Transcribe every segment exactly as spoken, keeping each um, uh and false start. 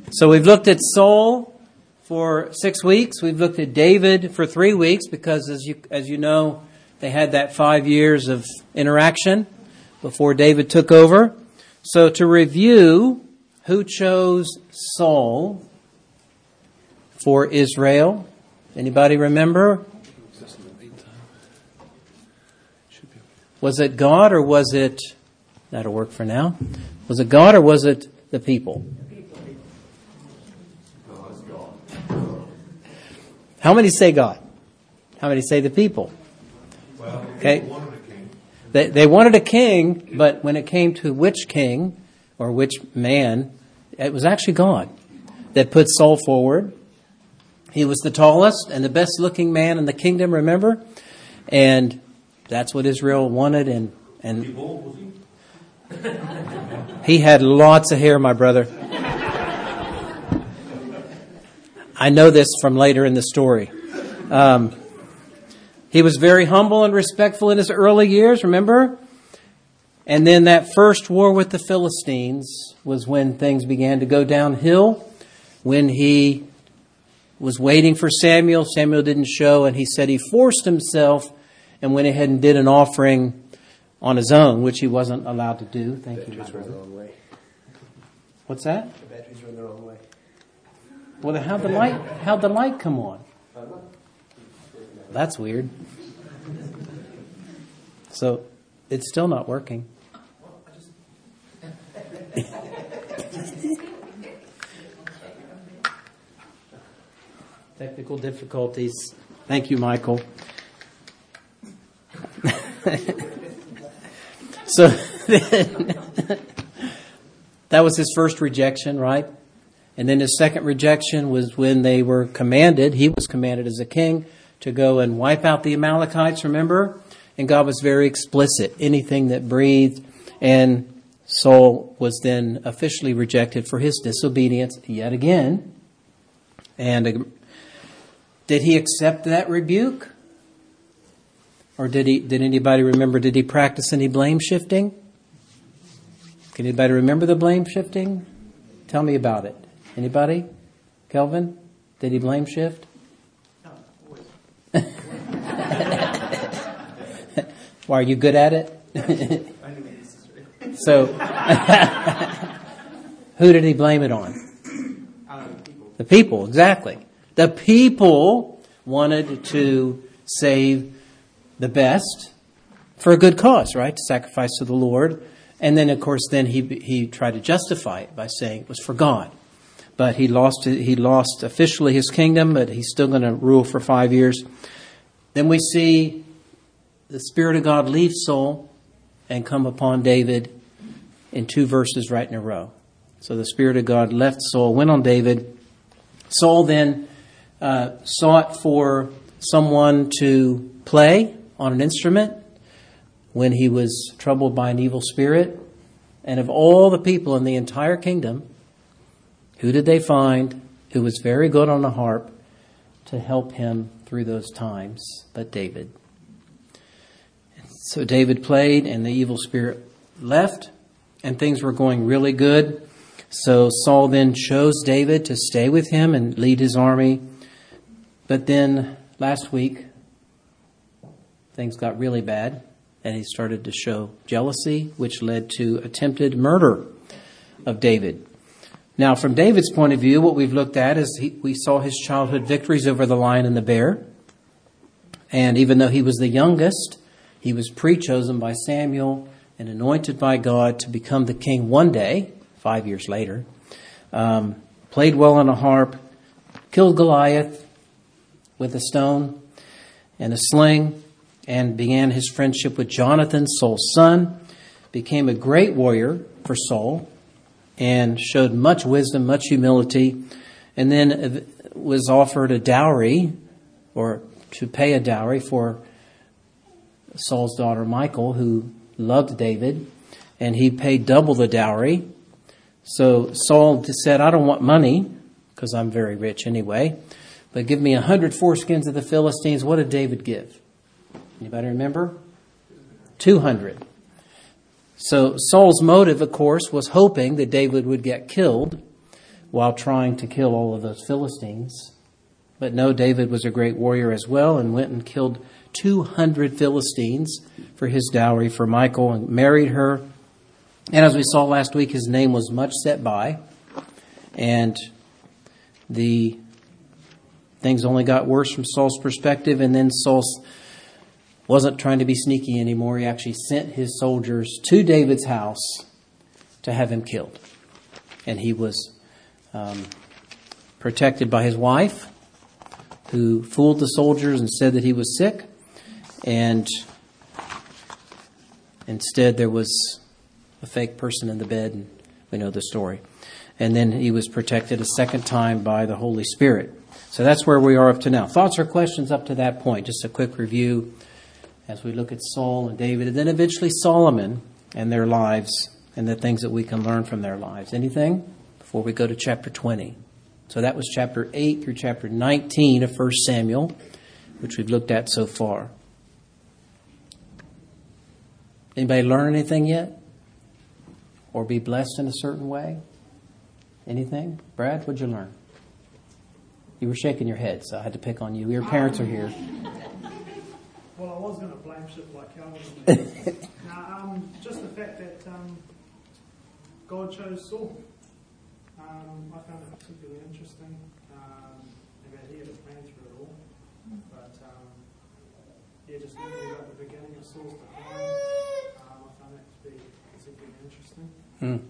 So we've looked at Saul for six weeks. We've looked at David for three weeks because, as you as you know, they had that five years of interaction before David took over. So to review, who chose Saul for Israel? Anybody remember? Was it God or was it, that'll work for now. Was it God or was it the people? How many say God? How many say the people? Well, okay. They wanted a king. They, they wanted a king, but when it came to which king or which man, it was actually God that put Saul forward. He was the tallest and the best looking man in the kingdom, remember? And that's what Israel wanted. And, and he had lots of hair, my brother. I know this from later in the story. Um, he was very humble and respectful in his early years, remember? And then that first war with the Philistines was when things began to go downhill. When he was waiting for Samuel, Samuel didn't show, and he said he forced himself and went ahead and did an offering on his own, which he wasn't allowed to do. Thank you, my brother. What's that? The batteries run the wrong way. Well, then how'd the light, how'd the light come on? That's weird. So, it's still not working. Technical difficulties. Thank you, Michael. So, then, that was his first rejection, right? And then his second rejection was when they were commanded, he was commanded as a king to go and wipe out the Amalekites, remember? And God was very explicit, anything that breathed. And Saul was then officially rejected for his disobedience yet again. And uh, did he accept that rebuke? Or did he? Did anybody remember, did he practice any blame shifting? Can anybody remember the blame shifting? Tell me about it. Anybody? Kelvin? Did he blame shift? No. Why, are you good at it? So, who did he blame it on? Uh, the people. The people, exactly. The people wanted to save the best for a good cause, right? To sacrifice to the Lord. And then, of course, then he he tried to justify it by saying it was for God. But he lost he lost officially his kingdom, but he's still going to rule for five years. Then we see the Spirit of God leave Saul and come upon David in two verses right in a row. So the Spirit of God left Saul, went on David. Saul then uh, sought for someone to play on an instrument when he was troubled by an evil spirit. And of all the people in the entire kingdom, who did they find who was very good on the harp to help him through those times but David? So David played and the evil spirit left and things were going really good. So Saul then chose David to stay with him and lead his army. But then last week, things got really bad and he started to show jealousy, which led to attempted murder of David. Now, from David's point of view, what we've looked at is he, we saw his childhood victories over the lion and the bear. And even though he was the youngest, he was pre-chosen by Samuel and anointed by God to become the king one day, five years later. Um, played well on a harp, killed Goliath with a stone and a sling, and began his friendship with Jonathan, Saul's son. Became a great warrior for Saul, and showed much wisdom, much humility, and then was offered a dowry, or to pay a dowry for Saul's daughter Michal, who loved David, and he paid double the dowry. So Saul said, I don't want money, because I'm very rich anyway, but give me a hundred foreskins of the Philistines. What did David give? Anybody remember? Two hundred. So Saul's motive, of course, was hoping that David would get killed. while trying to kill all of those Philistines. But no, David was a great warrior as well and went and killed two hundred Philistines for his dowry for Michal and married her. And as we saw last week, his name was much set by. And the things only got worse from Saul's perspective. And then Saul wasn't trying to be sneaky anymore. He actually sent his soldiers to David's house to have him killed. And he was um, protected by his wife, who fooled the soldiers and said that he was sick. And instead there was a fake person in the bed, and we know the story. And then he was protected a second time by the Holy Spirit. So that's where we are up to now. Thoughts or questions up to that point? Just a quick review as we look at Saul and David, and then eventually Solomon and their lives and the things that we can learn from their lives. Anything before we go to chapter twenty? So that was chapter eight through chapter nineteen of First Samuel, which we've looked at so far. Anybody learn anything yet? Or be blessed in a certain way? Anything? Brad, what'd you learn? You were shaking your head, so I had to pick on you. Your parents are here. Well, I was going to blame shit like Calvin. Now, um, just the fact that um, God chose Saul. Um, I found it particularly interesting. Um, about he had a plan through it all. But, um, yeah, just learning about the beginning of Saul's decline, um, I found that to be particularly interesting. Hmm.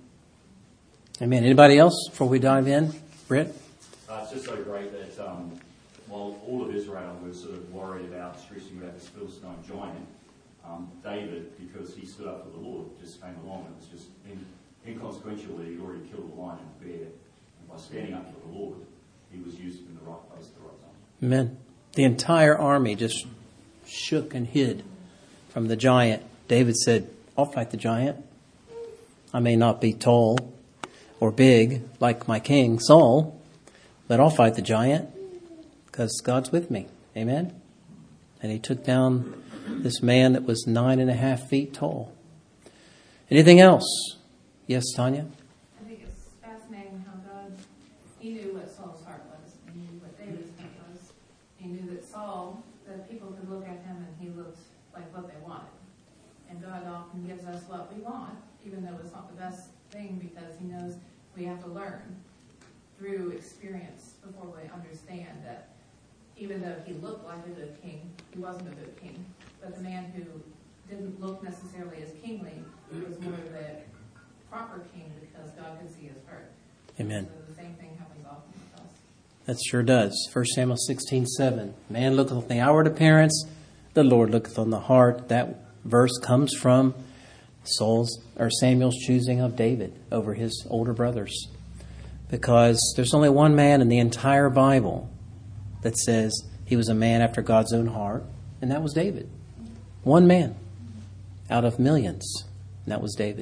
Amen. Anybody else before we dive in? Britt? Uh, it's just so great that um, while all of Israel was sort of worried about, stressing about this Philistine giant, um, David, because he stood up for the Lord, just came along. It was just in, inconsequential that he'd already killed the lion and the bear. And by standing up for the Lord, he was used in the right place at the right time. Amen. The entire army just shook and hid from the giant. David said, I'll fight the giant. I may not be tall or big like my king, Saul, but I'll fight the giant because God's with me. Amen? And he took down this man that was nine and a half feet tall. Anything else? Yes, Tanya? I think it's fascinating how God, he knew what Saul's heart was. He knew what David's heart was. He knew that Saul, that people could look at him and he looked like what they wanted. And God often gives us what we want, even though it's not the best thing, because he knows we have to learn through experience before we understand that even though he looked like a good king, he wasn't a good king. But the man who didn't look necessarily as kingly was more of the proper king because God could see his heart. Amen. So the same thing happens often with us. That sure does. First Samuel sixteen seven. Man looketh on the outward appearance, the Lord looketh on the heart. That verse comes from Saul's or Samuel's choosing of David over his older brothers. Because there's only one man in the entire Bible that says he was a man after God's own heart, and that was David. One man out of millions, and that was David.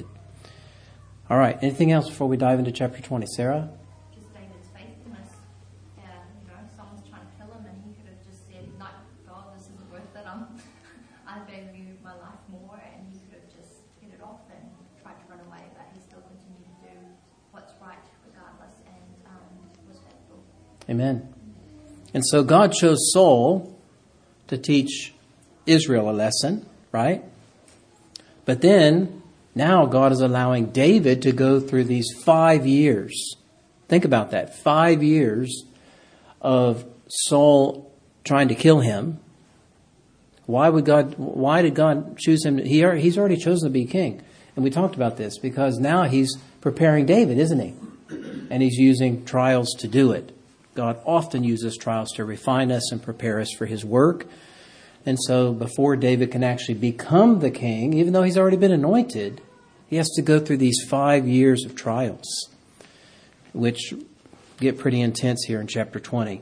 All right, anything else before we dive into chapter twenty? Sarah? Just David's faithfulness. Uh, you know, someone's trying to kill him and he could have just said, no, God, this isn't worth it. I'm, I value my life more, and he could have just hit it off and tried to run away, but he still continued to do what's right regardless and um, was faithful. Amen. And so God chose Saul to teach Israel a lesson, right? But then, now God is allowing David to go through these five years. Think about that. Five years of Saul trying to kill him. Why would God, why did God choose him? He, he's already chosen to be king. And we talked about this because now he's preparing David, isn't he? And he's using trials to do it. God often uses trials to refine us and prepare us for his work. And so before David can actually become the king, even though he's already been anointed, he has to go through these five years of trials, which get pretty intense here in chapter twenty.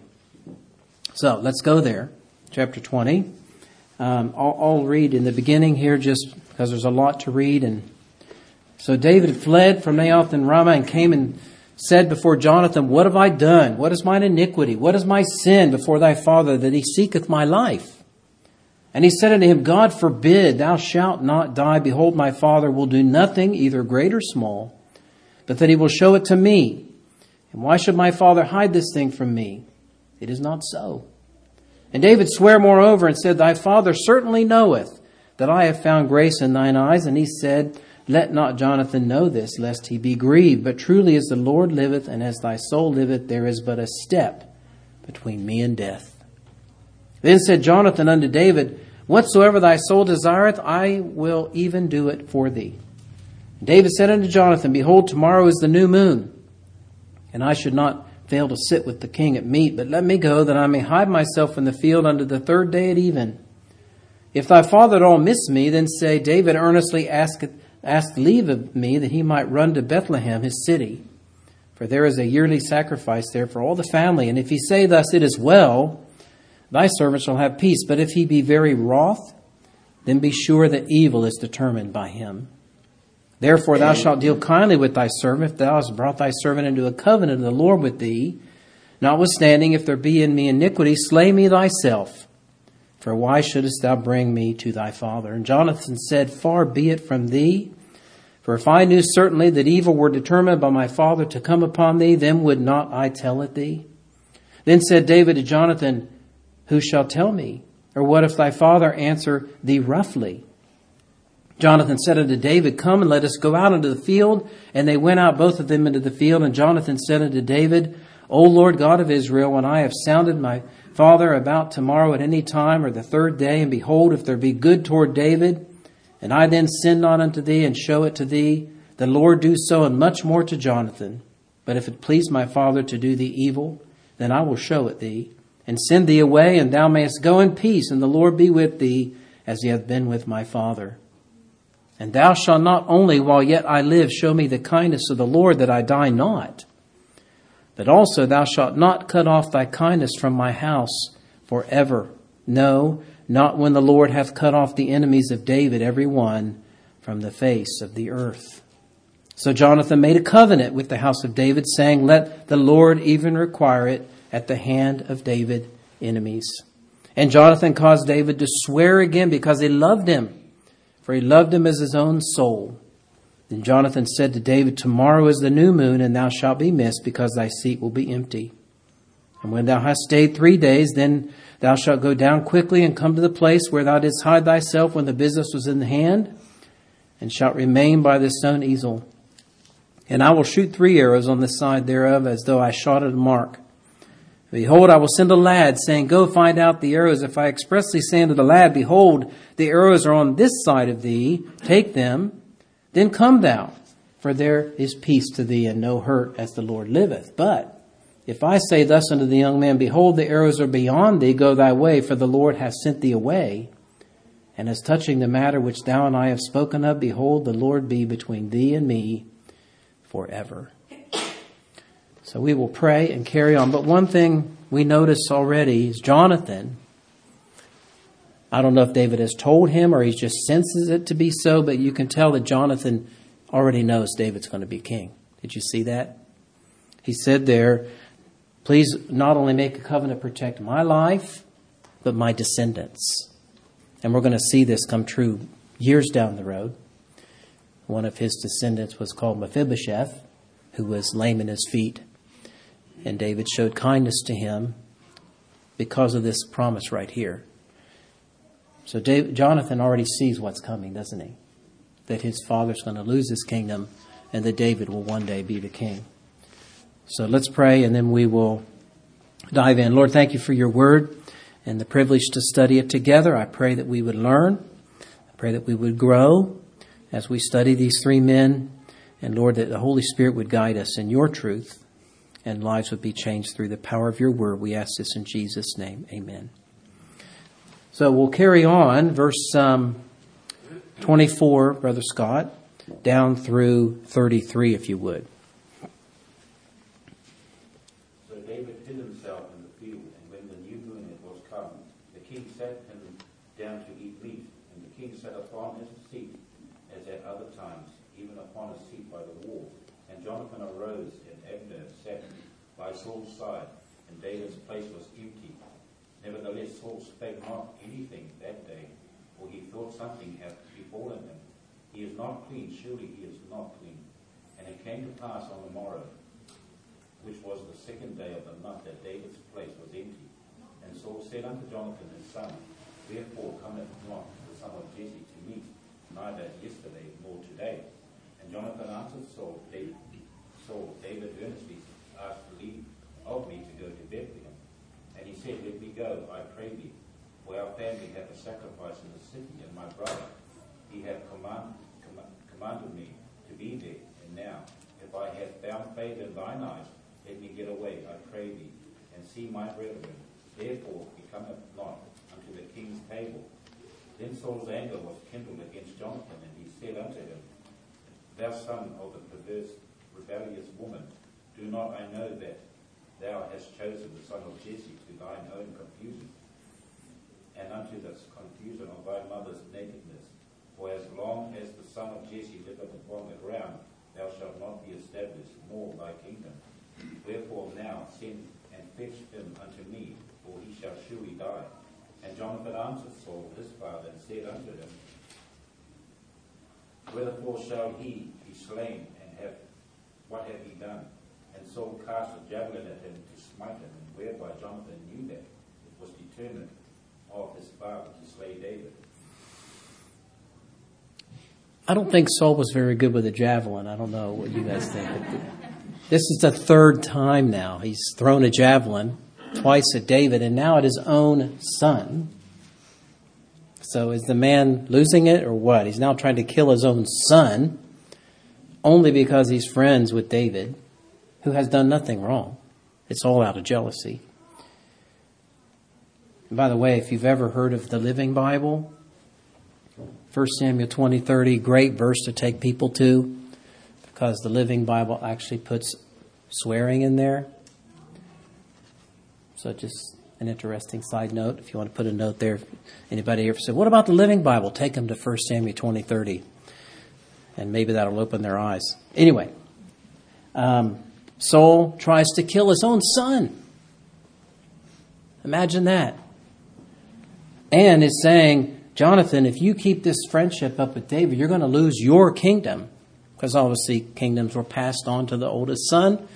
So let's go there. Chapter twenty. Um, I'll, I'll read in the beginning here just because there's a lot to read. And so David fled from Naioth and Ramah and came and said before Jonathan, what have I done? What is mine iniquity? What is my sin before thy father that he seeketh my life? And he said unto him, God forbid, thou shalt not die. Behold, my father will do nothing, either great or small, but that he will show it to me. And why should my father hide this thing from me? It is not so. And David sware moreover and said, Thy father certainly knoweth that I have found grace in thine eyes. And he said, Let not Jonathan know this, lest he be grieved. But truly as the Lord liveth, and as thy soul liveth, there is but a step between me and death. Then said Jonathan unto David, Whatsoever thy soul desireth, I will even do it for thee. And David said unto Jonathan, Behold, tomorrow is the new moon, and I should not fail to sit with the king at meat, but let me go, that I may hide myself in the field unto the third day at even. If thy father at all miss me, then say, David earnestly asketh, asked leave of me, that he might run to Bethlehem, his city. For there is a yearly sacrifice there for all the family. And if he say thus, It is well, thy servant shall have peace. But if he be very wroth, then be sure that evil is determined by him. Therefore thou shalt deal kindly with thy servant, if thou hast brought thy servant into a covenant of the Lord with thee. Notwithstanding, if there be in me iniquity, slay me thyself. For why shouldest thou bring me to thy father? And Jonathan said, Far be it from thee. For if I knew certainly that evil were determined by my father to come upon thee, then would not I tell it thee? Then said David to Jonathan, Who shall tell me? Or what if thy father answer thee roughly? Jonathan said unto David, Come and let us go out into the field. And they went out both of them into the field. And Jonathan said unto David, O Lord God of Israel, when I have sounded my father about tomorrow at any time or the third day, and behold, if there be good toward David, and I then sin not unto thee and show it to thee, the Lord do so and much more to Jonathan. But if it please my father to do thee evil, then I will show it thee, and send thee away, and thou mayest go in peace, and the Lord be with thee, as he hath been with my father. And thou shalt not only, while yet I live, show me the kindness of the Lord, that I die not, but also thou shalt not cut off thy kindness from my house forever. No, not when the Lord hath cut off the enemies of David, every one, from the face of the earth. So Jonathan made a covenant with the house of David, saying, Let the Lord even require it at the hand of David's enemies. And Jonathan caused David to swear again, because he loved him, for he loved him as his own soul. Then Jonathan said to David, Tomorrow is the new moon, and thou shalt be missed, because thy seat will be empty. And when thou hast stayed three days, then thou shalt go down quickly and come to the place where thou didst hide thyself when the business was in the hand, and shalt remain by the stone easel. And I will shoot three arrows on the side thereof, as though I shot at a mark. Behold, I will send a lad, saying, Go find out the arrows. If I expressly say unto the lad, Behold, the arrows are on this side of thee, take them, then come thou, for there is peace to thee, and no hurt, as the Lord liveth. But if I say thus unto the young man, Behold, the arrows are beyond thee, go thy way, for the Lord hath sent thee away. And as touching the matter which thou and I have spoken of, behold, the Lord be between thee and me forever. So we will pray and carry on. But one thing we notice already is Jonathan. I don't know if David has told him or he just senses it to be so, but you can tell that Jonathan already knows David's going to be king. Did you see that? He said there, Please not only make a covenant to protect my life, but my descendants. And we're going to see this come true years down the road. One of his descendants was called Mephibosheth, who was lame in his feet. And David showed kindness to him because of this promise right here. So David, Jonathan already sees what's coming, doesn't he? That his father's going to lose his kingdom and that David will one day be the king. So let's pray and then we will dive in. Lord, thank you for your word and the privilege to study it together. I pray that we would learn. I pray that we would grow as we study these three men. And Lord, that the Holy Spirit would guide us in your truth and lives would be changed through the power of your word. We ask this in Jesus' name. Amen. So we'll carry on, verse um, twenty-four, Brother Scott, down through thirty-three, if you would. So David hid himself in the field, and when the new moon it was come, the king sat him down to eat meat, and the king sat upon his seat, as at other times, even upon a seat by the wall. And Jonathan arose, and Abner sat by Saul's side, and David's place was empty. Nevertheless, Saul spake not anything that day, for he thought something hath befallen him. He is not clean, surely he is not clean. And it came to pass on the morrow, which was the second day of the month that David's place was empty. And Saul said unto Jonathan his son, Wherefore cometh not the son of Jesse to meet, neither yesterday nor today? And Jonathan answered Saul, David, Saul, David earnestly asked leave of me to go to Bethlehem. And he said, Let me go, I pray thee, for our family hath a sacrifice in the city, and my brother, he hath command, command, commanded me to be there. And now, if I have found favor in thine eyes, let me get away, I pray thee, and see my brethren. Therefore he cometh not unto the king's table. Then Saul's anger was kindled against Jonathan, and he said unto him, Thou son of the perverse, rebellious woman, do not I know that thou hast chosen the son of Jesse to thine own confusion, and unto the confusion of thy mother's nakedness? For as long as the son of Jesse liveth upon the ground, thou shalt not be established, nor thy kingdom. Wherefore now send and fetch him unto me, for he shall surely die. And Jonathan answered Saul his father, and said unto him, Wherefore shall he be slain, and have what have he done? And Saul cast a javelin at him to smite him, and whereby Jonathan knew that it was determined of his father to slay David. I don't think Saul was very good with a javelin. I don't know what you guys think. But this is the third time now. He's thrown a javelin twice at David, and now at his own son. So is the man losing it or what? He's now trying to kill his own son only because he's friends with David, who has done nothing wrong. It's all out of jealousy. And by the way, if you've ever heard of the Living Bible, First Samuel twenty thirty, great verse to take people to, because the Living Bible actually puts swearing in there. So just an interesting side note, if you want to put a note there. Anybody ever said, what about the Living Bible? Take them to First Samuel twenty thirty, and maybe that'll open their eyes. Anyway, um, Saul tries to kill his own son. Imagine that. And is saying, Jonathan, if you keep this friendship up with David, you're going to lose your kingdom. Because obviously kingdoms were passed on to the oldest son.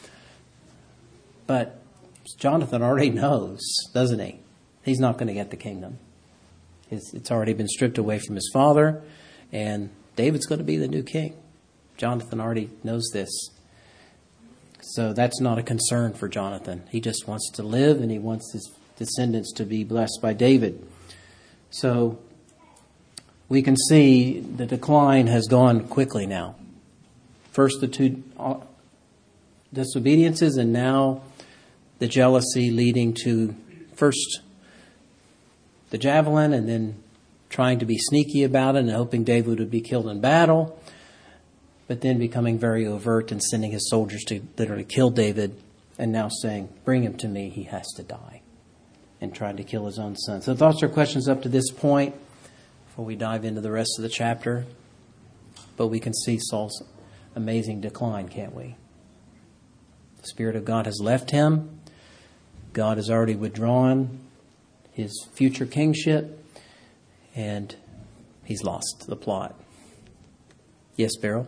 But Jonathan already knows, doesn't he? He's not going to get the kingdom. It's, it's already been stripped away from his father. And David's going to be the new king. Jonathan already knows this. So that's not a concern for Jonathan. He just wants to live, and he wants his descendants to be blessed by David. So we can see the decline has gone quickly now. First the two disobediences, and now the jealousy leading to first the javelin, and then trying to be sneaky about it and hoping David would be killed in battle, but then becoming very overt and sending his soldiers to literally kill David, and now saying, bring him to me, he has to die, and trying to kill his own son. So thoughts or questions up to this point before we dive into the rest of the chapter? But we can see Saul's amazing decline, can't we? The Spirit of God has left him. God has already withdrawn his future kingship, and he's lost the plot. Yes, Beryl?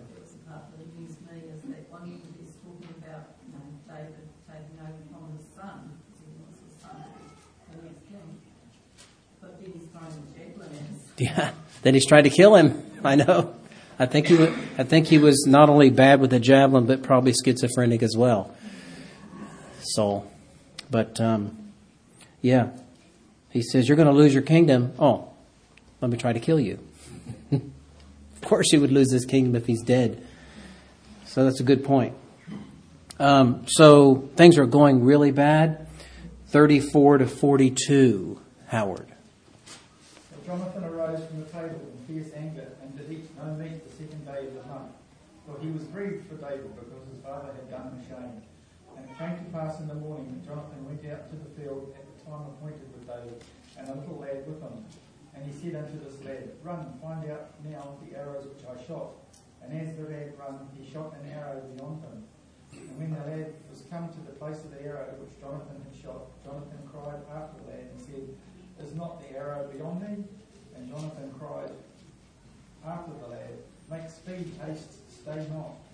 Yeah, then he's trying to kill him. I know. I think he was, I think he was not only bad with the javelin, but probably schizophrenic as well. Saul. But, um, yeah. He says, you're going to lose your kingdom. Oh, let me try to kill you. Of course he would lose his kingdom if he's dead. So that's a good point. Um, so things are going really bad. thirty-four to forty-two, Howard. Jonathan arose from the table in fierce anger and did eat no meat the second day of the month. For he was grieved for David because his father had done him shame. And it came to pass in the morning that Jonathan went out to the field at the time appointed with David, and a little lad with him. And he said unto this lad, Run, find out now the arrows which I shot. And as the lad ran, he shot an arrow beyond him. And when the lad was come to the place of the arrow which Jonathan had shot, Jonathan cried after the lad and said, Is not the arrow beyond me? And Jonathan cried after the lad, Make speed, haste, stay not.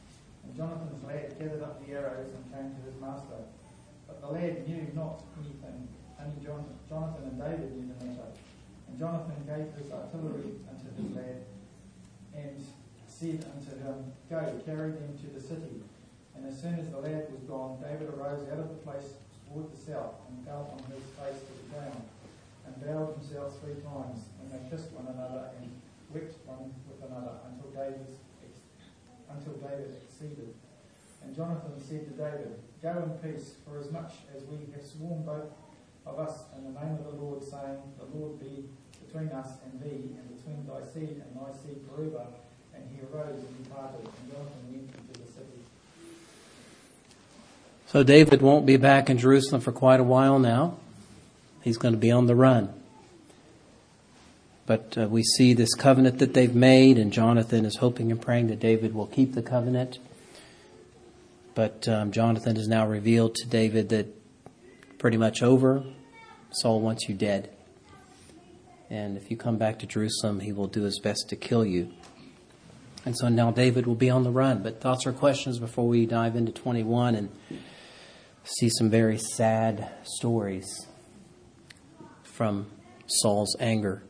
And Jonathan's lad gathered up the arrows and came to his master. But the lad knew not anything, only John, Jonathan and David knew the matter. And Jonathan gave his artillery unto his lad, and said unto him, Go, carry them to the city. And as soon as the lad was gone, David arose out of the place toward the south, and fell on his face to the ground, and bowed himself three times. And they kissed one another, and wept one with another, until David's until David exceeded. And Jonathan said to David, Go in peace, for as much as we have sworn both of us in the name of the Lord, saying, The Lord be between us and thee, and between thy seed and thy seed forever. And he arose and departed, and Jonathan went into the city. So David won't be back in Jerusalem for quite a while now. He's going to be on the run. But uh, we see this covenant that they've made, and Jonathan is hoping and praying that David will keep the covenant. But um, Jonathan has now revealed to David that pretty much over. Saul wants you dead. And if you come back to Jerusalem, he will do his best to kill you. And so now David will be on the run. But thoughts or questions before we dive into twenty-one and see some very sad stories from Saul's anger.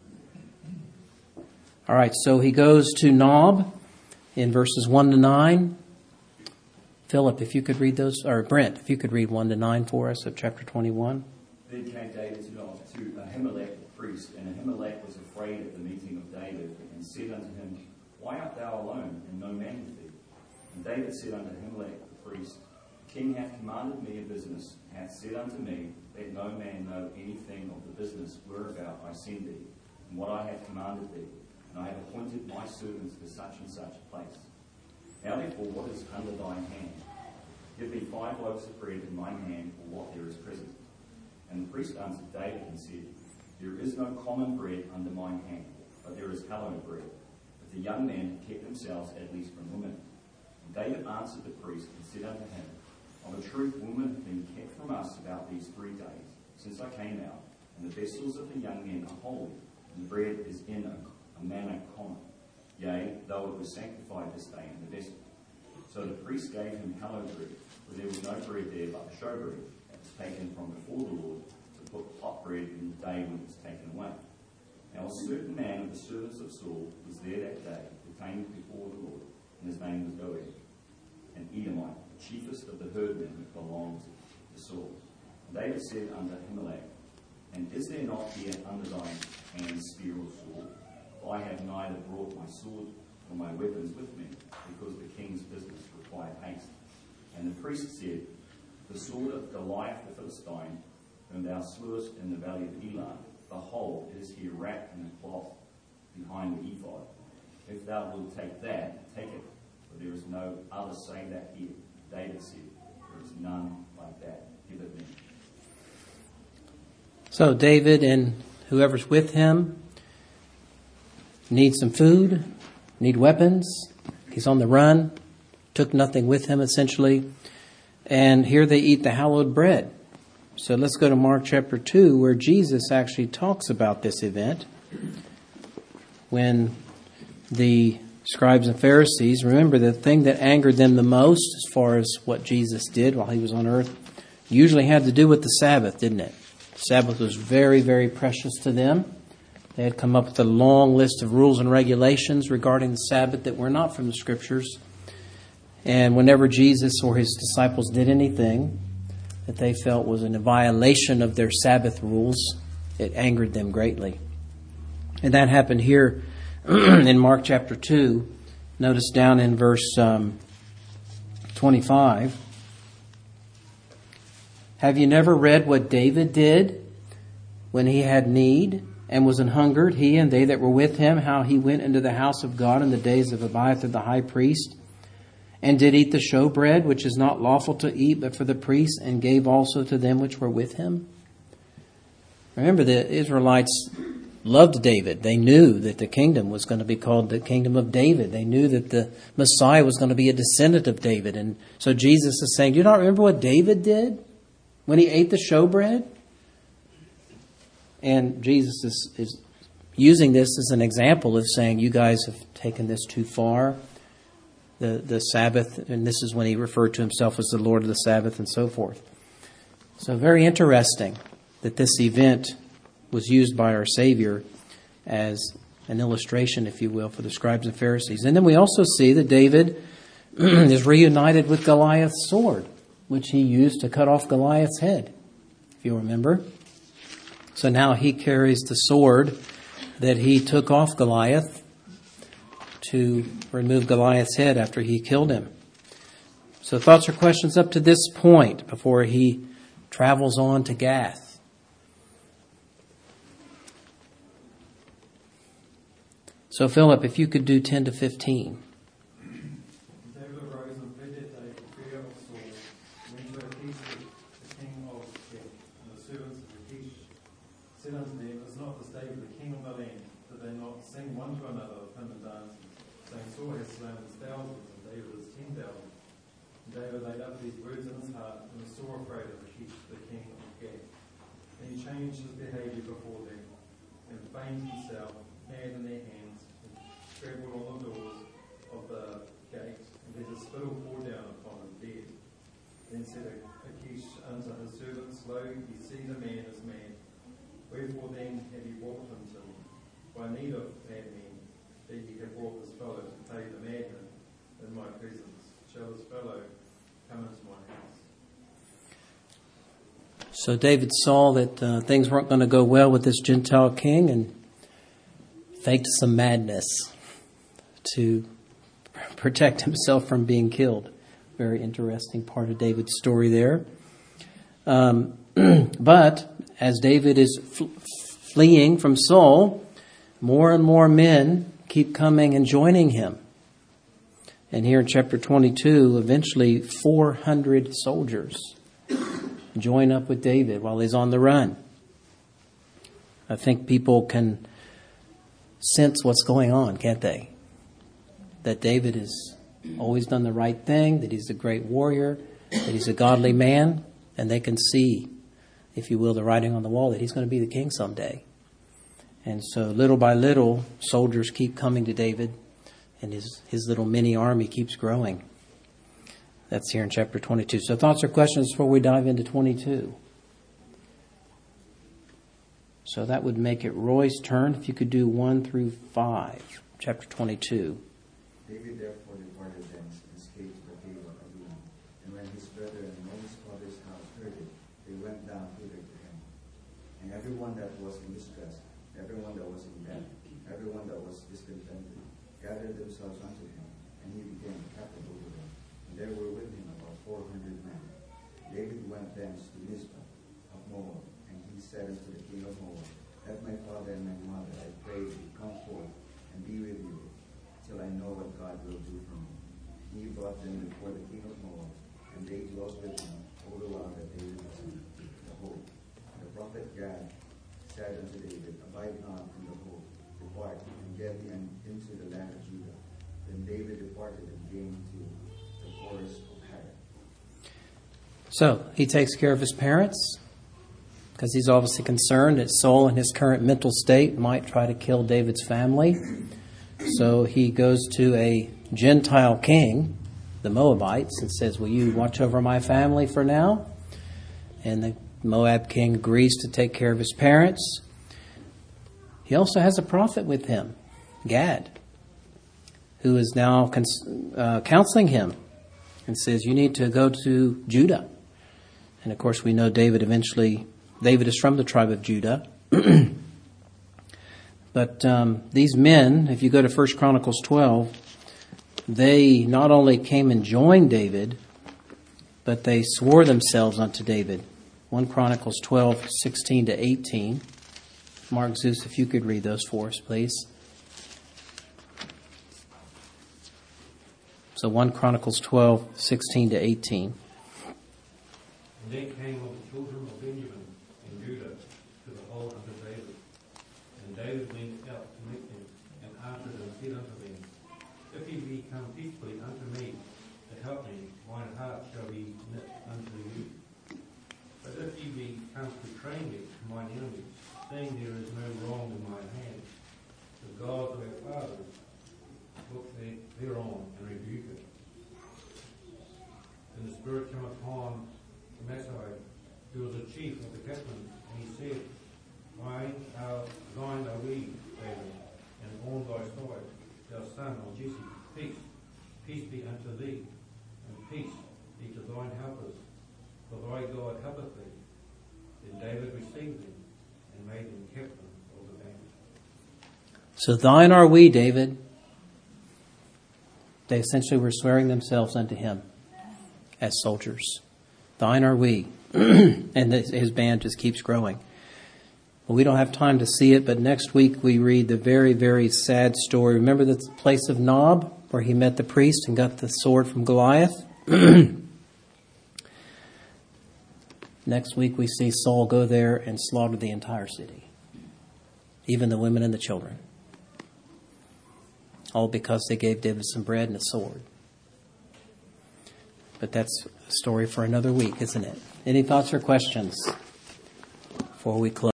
All right, so he goes to Nob in verses one to nine. Philip, if you could read those, or Brent, if you could read one to nine for us of chapter twenty-one. Then came David to Nob to Ahimelech the priest, and Ahimelech was afraid at the meeting of David, and said unto him, Why art thou alone, and no man with thee? And David said unto Ahimelech the priest, The king hath commanded me a business, hath said unto me, Let no man know anything of the business whereabout I send thee, and what I have commanded thee. And I have appointed my servants to such and such a place. Now therefore, what is under thine hand? Give me five loaves of bread in mine hand, for what there is present. And the priest answered David and said, There is no common bread under mine hand, but there is hallowed bread. But the young men have kept themselves at least from women. And David answered the priest and said unto him, Of a truth, women have been kept from us about these three days, since I came out, and the vessels of the young men are holy, and the bread is in a a manner common, yea, though it was sanctified this day in the vessel. So the priest gave him hallowed bread, for there was no bread there but the showbread that was taken from before the Lord to put hot bread in the day when it was taken away. Now a certain man of the servants of Saul was there that day, detained before the Lord, and his name was Doeg, an Edomite, the chiefest of the herdmen who belonged to Saul. And David said unto Ahimelech, And is there not here under thine hand spear or sword? I have neither brought my sword nor my weapons with me, because the king's business required haste. And the priest said, The sword of Goliath the Philistine, whom thou slewest in the valley of Elah, behold, it is here wrapped in a cloth behind the ephod. If thou wilt take that, take it, for there is no other save that here. David said, There is none like that. Give it me. So David and whoever's with him need some food, need weapons. He's on the run, took nothing with him essentially. And here they eat the hallowed bread. So let's go to Mark chapter two, where Jesus actually talks about this event. When the scribes and Pharisees, remember the thing that angered them the most as far as what Jesus did while he was on earth, usually had to do with the Sabbath, didn't it? The Sabbath was very, very precious to them. They had come up with a long list of rules and regulations regarding the Sabbath that were not from the Scriptures. And whenever Jesus or his disciples did anything that they felt was in a violation of their Sabbath rules, it angered them greatly. And that happened here in Mark chapter two. Notice down in verse um, twenty-five. Have you never read what David did when he had need and was an hungered, he and they that were with him, how he went into the house of God in the days of Abiathar the high priest, and did eat the showbread, which is not lawful to eat, but for the priests, and gave also to them which were with him? Remember, the Israelites loved David. They knew that the kingdom was going to be called the kingdom of David. They knew that the Messiah was going to be a descendant of David. And so Jesus is saying, do you not remember what David did when he ate the showbread? And Jesus is, is using this as an example of saying, you guys have taken this too far. the, the Sabbath, and this is when he referred to himself as the Lord of the Sabbath and so forth. So very interesting that this event was used by our Savior as an illustration, if you will, for the scribes and Pharisees. And then we also see that David is reunited with Goliath's sword, which he used to cut off Goliath's head, if you remember. So now he carries the sword that he took off Goliath to remove Goliath's head after he killed him. So thoughts or questions up to this point before he travels on to Gath? So Philip, if you could do ten to fifteen. David arose and fled that day for fear of Saul, went to Achish the king of Gath, and the servants of Achish said unto them, Is not this David the king of the land? Did they not sing one to another of hymn and dance, saying, Saul has slain his thousands, and David his ten thousand? And David laid up these words in his heart, and was sore afraid of Achish the king of Gath. And he changed his behaviour before them, and feigned himself mad in their hands, trampled on the doors of the gate, and let his spittle pour down upon his bed. Then said Achish unto his servants, Lo, ye see the man is mad. Wherefore then have ye brought him to me? By need of madmen, that ye have brought this fellow to pay the madman in my presence. Shall this fellow come into my house? So David saw that uh, things weren't going to go well with this Gentile king and faked some madness to protect himself from being killed. Very interesting part of David's story there. Um, but as David is fl- fleeing from Saul, more and more men keep coming and joining him. And here in chapter twenty-two, eventually four hundred soldiers join up with David while he's on the run. I think people can sense what's going on, can't they? That David has always done the right thing, that he's a great warrior, that he's a godly man, and they can see, if you will, the writing on the wall that he's going to be the king someday. And so little by little, soldiers keep coming to David, and his, his little mini army keeps growing. That's here in chapter twenty-two. So thoughts or questions before we dive into twenty-two? So that would make it Roy's turn. If you could do one through five, chapter twenty-two. David therefore departed thence and escaped to the cave of Adullam. And when his brethren and all his father's house heard it, they went down thither to him. And everyone that was in distress, everyone that was in debt, everyone that was discontented, gathered themselves unto him, and he became captain over them. And there were with him about four hundred men. David went thence to Mizpah of Moab, and he said unto the king of Moab, Let my father and my mother, I pray thee, come forth and be with you, till I know what God will do for me. He brought them before the king of Moab, and they dwelt with him all the while that David was in the hold. The prophet Gad said unto David, Abide not in the hold, depart, and get thee into the land of Judah. Then David departed and came to the forest of Haggah. So he takes care of his parents, because he's obviously concerned that Saul in his current mental state might try to kill David's family. So he goes to a Gentile king, the Moabites, and says, Will you watch over my family for now? And the Moab king agrees to take care of his parents. He also has a prophet with him, Gad, who is now cons- uh, counseling him and says, You need to go to Judah. And of course, we know David eventually, David is from the tribe of Judah. But um, these men, if you go to First Chronicles twelve, they not only came and joined David, but they swore themselves unto David. First Chronicles twelve, sixteen to eighteen. Mark Zeus, if you could read those for us, please. So First Chronicles twelve, sixteen to eighteen. And they came of the children of Benjamin and Judah to the hold unto David. And David went out to meet them, and answered and said unto them, If ye be come peacefully unto me to help me, mine heart shall be knit unto you. But if ye be come to betray me to mine enemies, seeing there is no wrong in my hand, the God of our fathers look thereon and rebuke it. And the Spirit came upon Amasai, who was the chief of the captains, and he said, Why are thine are we, David, and on thy side, thou son of Jesse, peace, peace be unto thee, and peace be to thine helpers, for thy God helpeth thee. Then David received them, and made them captain of the band. So thine are we, David. They essentially were swearing themselves unto him as soldiers. Thine are we. And his band just keeps growing. Well, we don't have time to see it, but next week we read the very, very sad story. Remember the place of Nob, where he met the priest and got the sword from Goliath? Next week we see Saul go there and slaughter the entire city, even the women and the children. All because they gave David some bread and a sword. But that's a story for another week, isn't it? Any thoughts or questions before we close?